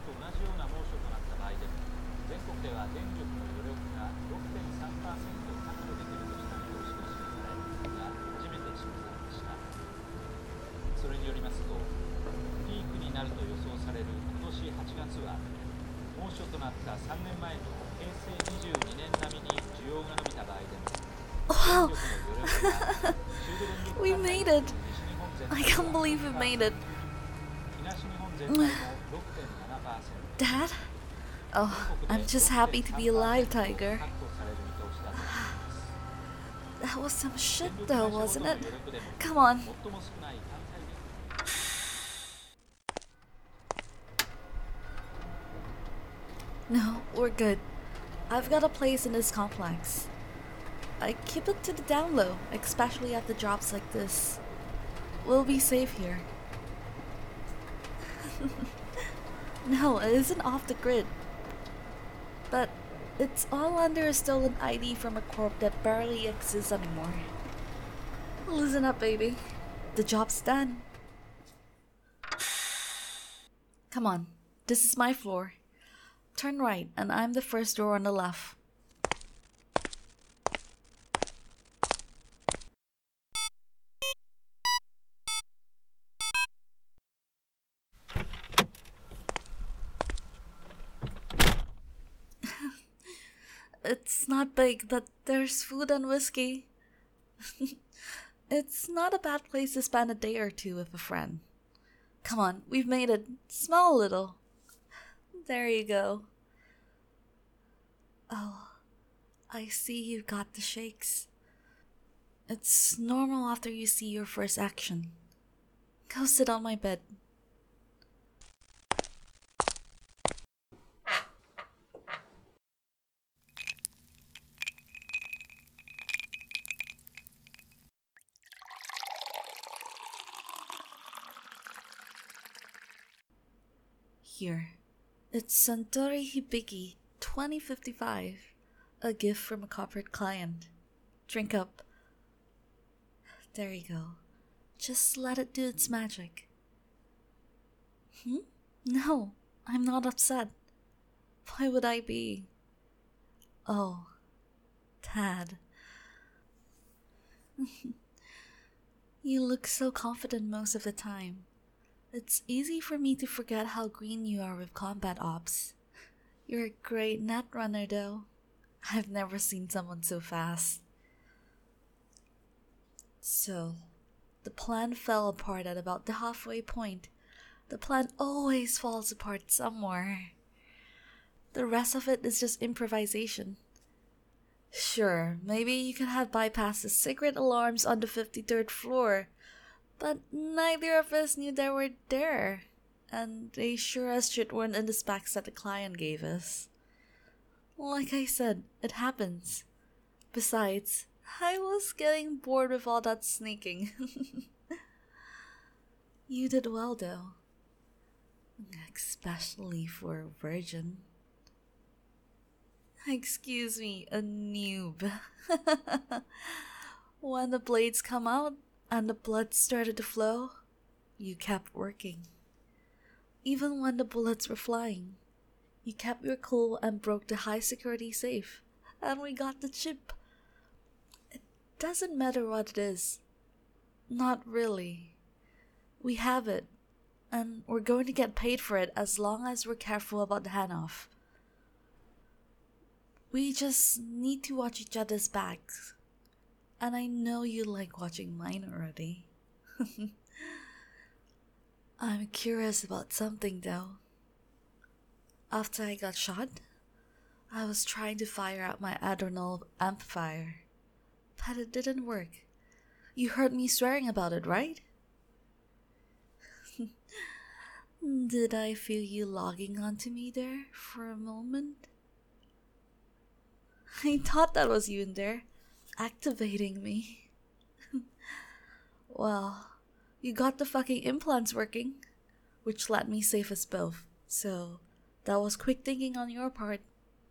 と同じような猛暑となった場合でも、全国では電力の余力が 6.3% 確保できるとした見通しが示され、が初めて示されました。それによりますと、ピークになると予想される今年8月は、猛暑となった3年前の平成22年並みに需要が伸びた場合でも、電 Wow, 力の余力が中部電力 we 管内 made と it. 西日本全 I 体 can't は believe we made it. 東日本全体も 6.7%、 Dad? Oh, 全 I'm 国で just happy to be 6.3% alive, 確 Tiger. 保される見通しだとしています。 That was some 電 shit 力 though, 会社ごと wasn't の it? 余力でも Come on. 最も少ない関西電力 No, we're good. I've got a place in this complex. I keep it to the down low, especially at the drops like this. We'll be safe here. No, it isn't off the grid. But it's all under a stolen ID from a corp that barely exists anymore. Listen up, baby. The job's done. Come on, this is my floor. Turn right, and I'm the first door on the left. It's not big, but there's food and whiskey. It's not a bad place to spend a day or two with a friend. Come on, we've made it. Smell a little. There you go. Oh, I see you got the shakes. It's normal after you see your first action. Go sit on my bed. Here. It's Suntory Hibiki 2055. A gift from a corporate client. Drink up. There you go. Just let it do its magic. No, I'm not upset. Why would I be? Oh, Tad. You look so confident most of the time. It's easy for me to forget how green you are with combat ops. You're a great net runner, though. I've never seen someone so fast. So, the plan fell apart at about the halfway point. The plan always falls apart somewhere. The rest of it is just improvisation. Sure, maybe you could have bypassed the secret alarms on the 53rd floor, but neither of us knew they were there, and they sure as shit weren't in the specs that the client gave us. Like I said, it happens. Besides, I was getting bored with all that sneaking. You did well, though. Especially for a virgin. Excuse me, a noob. When the blades come out and the blood started to flow, you kept working. Even when the bullets were flying, you kept your cool and broke the high security safe, and we got the chip. It doesn't matter what it is. Not really. We have it, and we're going to get paid for it as long as we're careful about the handoff. We just need to watch each other's backs. And I know you like watching mine already. I'm curious about something though. After I got shot, I was trying to fire out my adrenal amplifier, but it didn't work. You heard me swearing about it, right? Did I feel you logging onto me there for a moment? I thought that was you in there, activating me. Well, you got the fucking implants working, which let me save us both, so that was quick thinking on your part.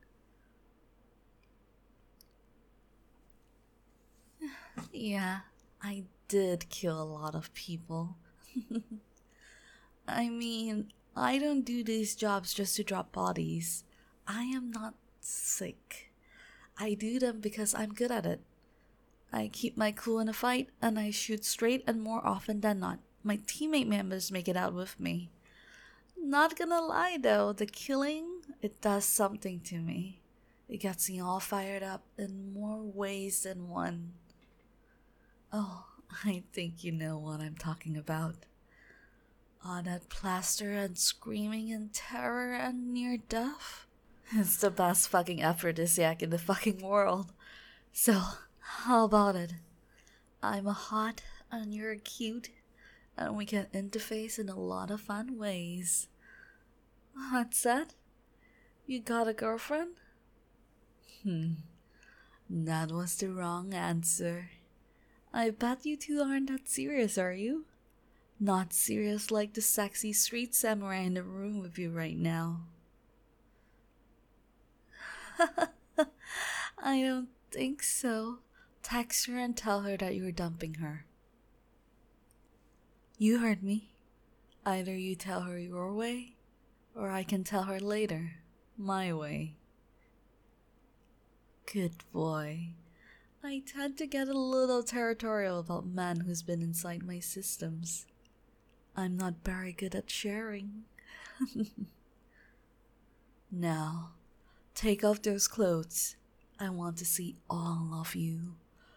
Yeah, I did kill a lot of people. I mean, I don't do these jobs just to drop bodies. I am not sick. I do them because I'm good at it. I keep my cool in a fight, and I shoot straight, and more often than not, my teammate members make it out with me. Not gonna lie though, the killing, it does something to me. It gets me all fired up in more ways than one. Oh, I think you know what I'm talking about. On that plaster and screaming in terror and near death. It's the best fucking aphrodisiac in the fucking world. So, how about it? I'm hot and you're cute, and we can interface in a lot of fun ways. What's that? You got a girlfriend? That was the wrong answer. I bet you two aren't that serious, are you? Not serious like the sexy street samurai in the room with you right now. I don't think so. Text her and tell her that you're dumping her. You heard me. Either you tell her your way, or I can tell her later, my way. Good boy. I tend to get a little territorial about man who's been inside my systems. I'm not very good at sharing. Now, take off those clothes. I want to see all of you.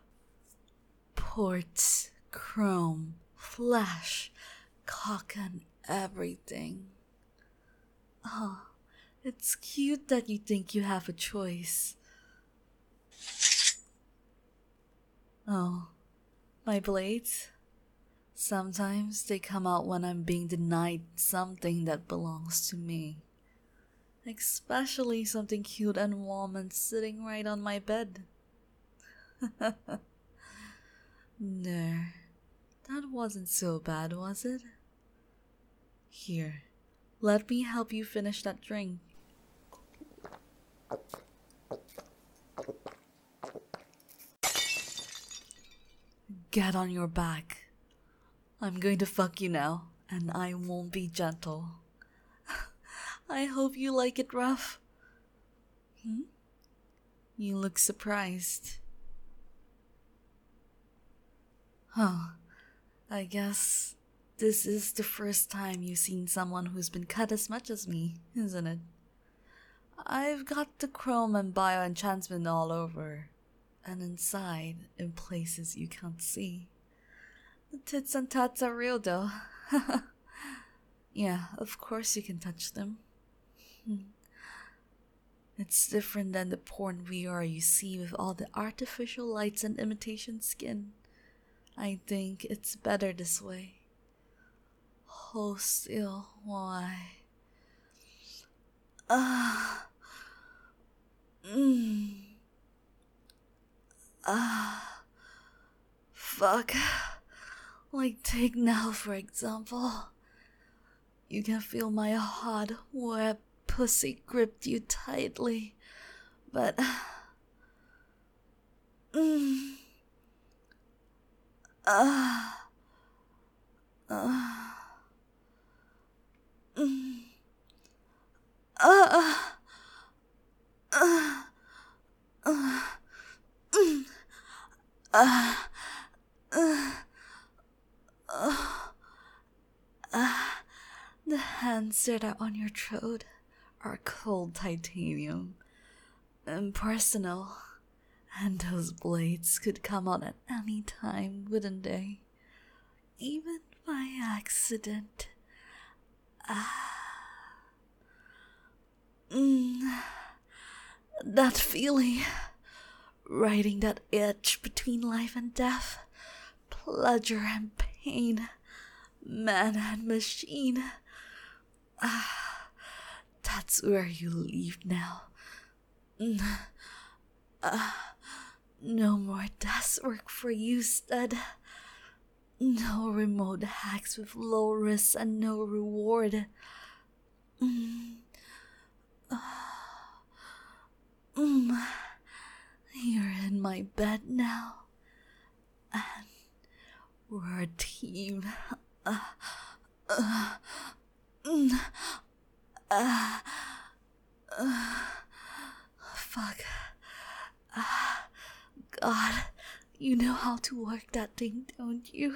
Ports, chrome, flash, cock and everything. Oh, it's cute that you think you have a choice. Oh, my blades? Sometimes they come out when I'm being denied something that belongs to me. Especially something cute and warm and sitting right on my bed. There. That wasn't so bad, was it? Here, let me help you finish that drink. Get on your back. I'm going to fuck you now, and I won't be gentle. I hope you like it rough. You look surprised. Huh. I guess this is the first time you've seen someone who's been cut as much as me, isn't it? I've got the chrome and bio-enchantment all over, and inside, in places you can't see. The tits and tats are real though. Yeah, of course you can touch them. It's different than the porn VR you see with all the artificial lights and imitation skin. I think it's better this way. Hold still, why? Fuck. Like take now for example. You can feel my hot, wet pussy gripped you tightly, but the hands that are on your throat are cold titanium, impersonal, and those blades could come out at any time, wouldn't they? Even by accident. That feeling, riding that edge between life and death, pleasure and pain, man and machine. That's where you leave now. No more desk work for you, stud. No remote hacks with low risk and no reward. You're in my bed now, and we're a team. Fuck. God, you know how to work that thing, don't you?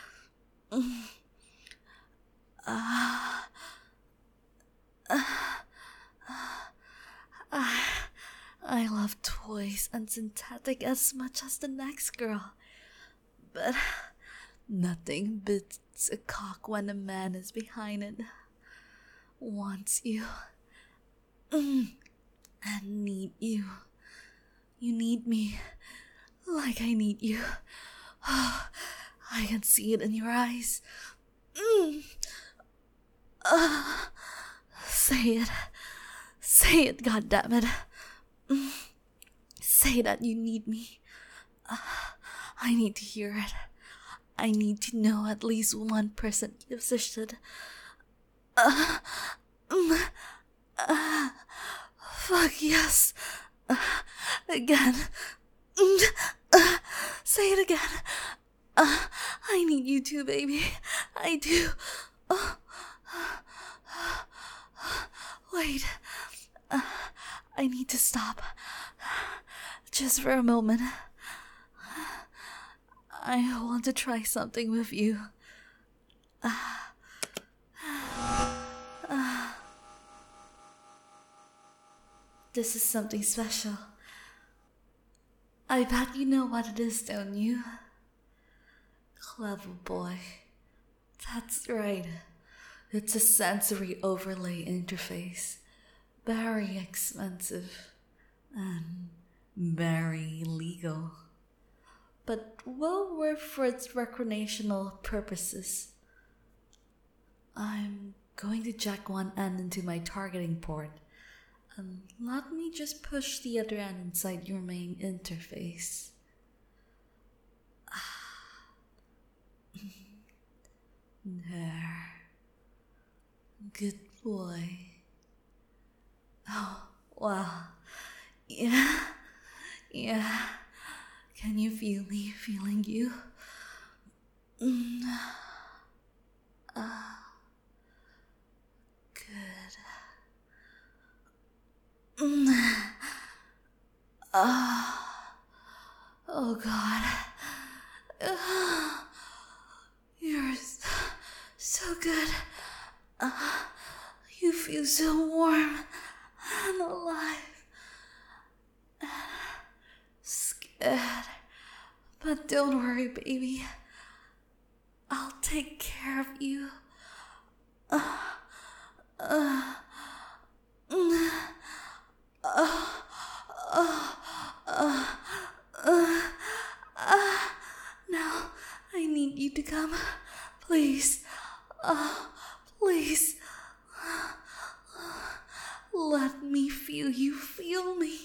I love toys and synthetic as much as the next girl, but nothing beats a cock when a man is behind it. Wants you and need you. You need me like I need you. I can see it in your eyes. Say it, goddammit. Say that you need me. I need to hear it. I need to know at least 1% you've existed. Fuck yes. Again. Say it again. I need you too, baby. I do. Wait. I need to stop. Just for a moment. I want to try something with you. This is something special. I bet you know what it is, don't you? Clever boy. That's right. It's a sensory overlay interface. Very expensive. And very illegal. But well worth for its recreational purposes. I'm going to jack one end into my targeting port. And let me just push the other end inside your main interface. There. Good boy. Oh, wow. Yeah. Can you feel me feeling you? Good. Oh God. You're so good. You feel so warm and alive. Scared. But don't worry, baby. I'll take care of you. Now, I need you to come. Please. Please. Let me feel you feel me.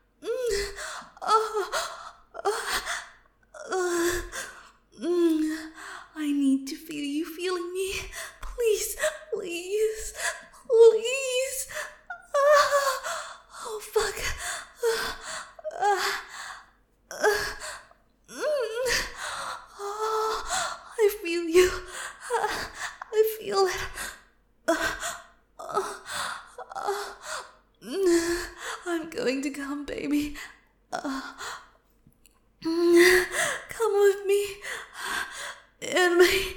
I need to feel you feeling me. Please. Oh, fuck. I feel you. I feel it. I'm going to come, baby. Come with me. In me.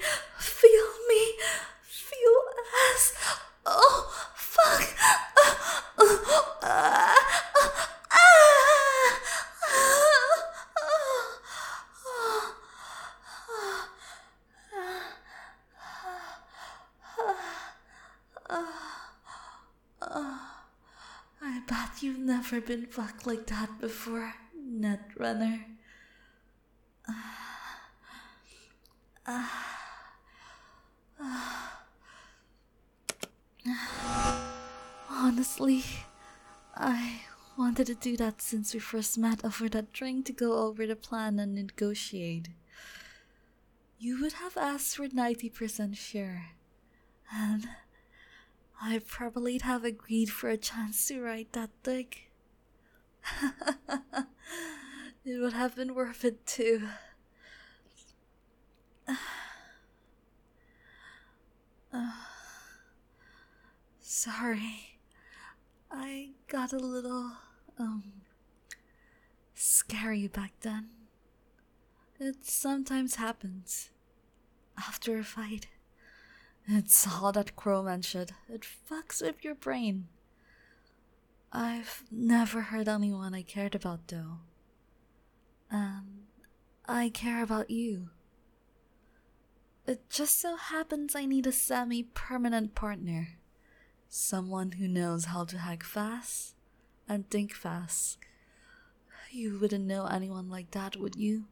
Feel us. Oh, fuck. I bet you've never been fucked like that before, Netrunner. Honestly, I wanted to do that since we first met over that drink to go over the plan and negotiate. You would have asked for 90% share, and I probably have agreed for a chance to write that dick. It would have been worth it too. Sorry. I got a little, scary back then. It sometimes happens. After a fight. It's all that Crowman should. It fucks with your brain. I've never hurt anyone I cared about though. And I care about you. It just so happens I need a semi-permanent partner. Someone who knows how to hack fast and think fast. You wouldn't know anyone like that, would you?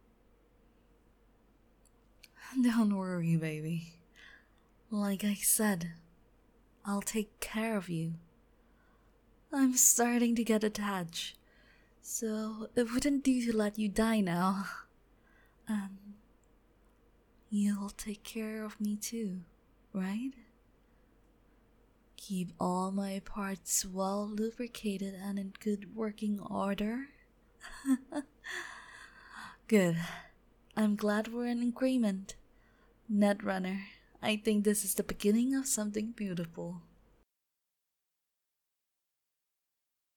Don't worry, baby. Like I said, I'll take care of you. I'm starting to get attached, so it wouldn't do to let you die now. And you'll take care of me too, right? Keep all my parts well lubricated and in good working order. Good. I'm glad we're in agreement. Netrunner, I think this is the beginning of something beautiful.